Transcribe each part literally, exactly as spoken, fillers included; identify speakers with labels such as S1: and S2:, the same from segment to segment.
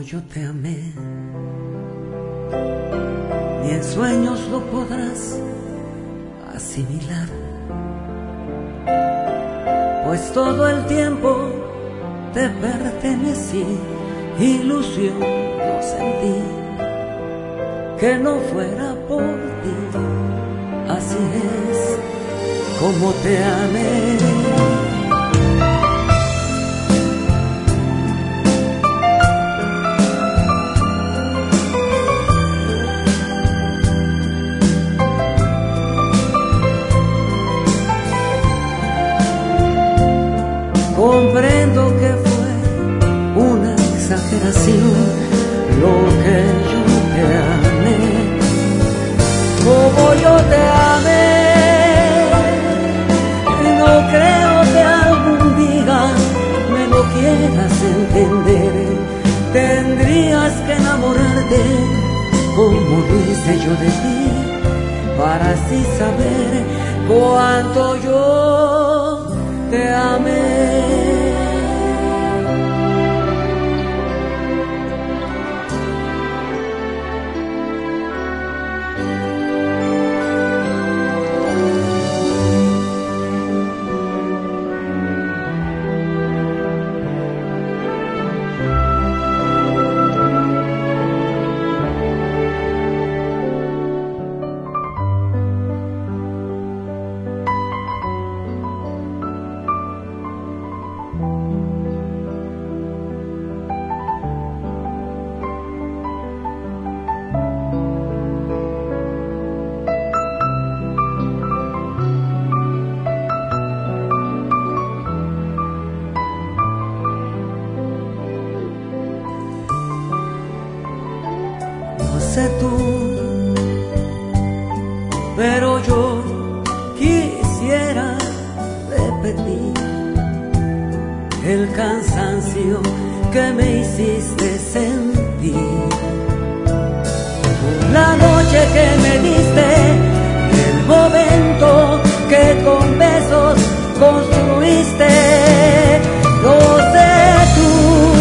S1: yo te amé, ni en sueños lo podrás asimilar, pues todo el tiempo te pertenecí, ilusión no sentí que no fuera por ti. Así es como te amé. Comprendo que fue una exageración lo que yo te amé, como yo te amé. No creo que algún día me lo quieras entender. Tendrías que enamorarte como lo hice yo de ti, para así saber cuánto yo te amé. No sé tú, pero yo quisiera repetir el cansancio que me hiciste sentir. La noche que me diste, el momento que con besos construiste. No sé tú,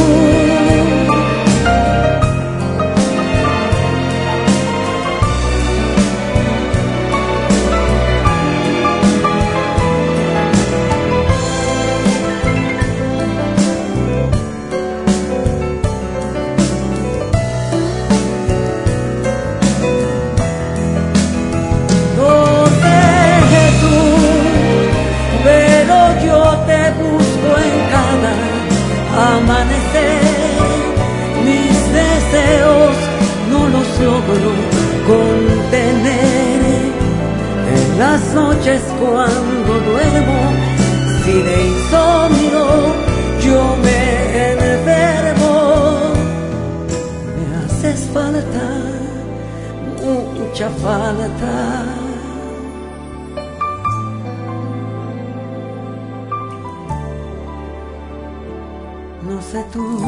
S1: amanecer, mis deseos no los logro contener. En las noches cuando duermo, si de insomnio yo me enfermo, me haces falta, mucha falta. No sé tú.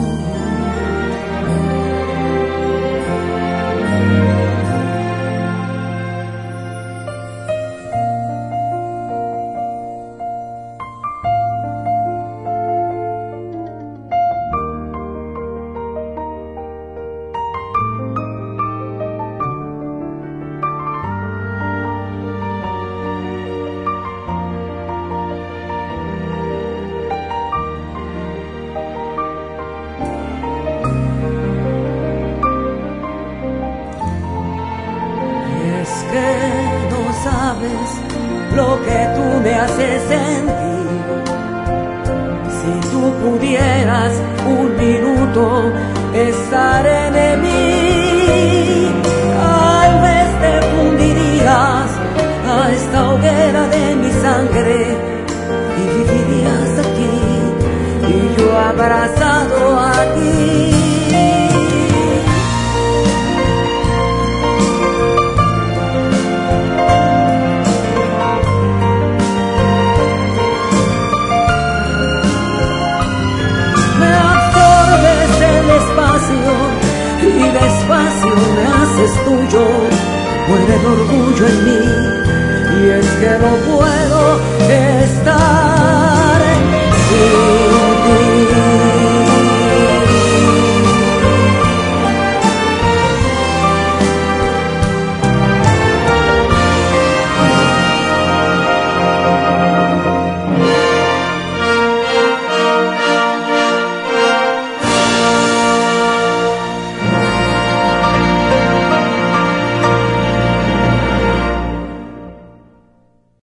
S1: Lo que tú me haces sentir. Si tú pudieras un minuto estar en mí, tal vez te fundirías a esta hoguera de mi sangre y vivirías aquí y yo abrazado a ti. Y despacio me haces tuyo, muere el orgullo en mí, y es que no puedo estar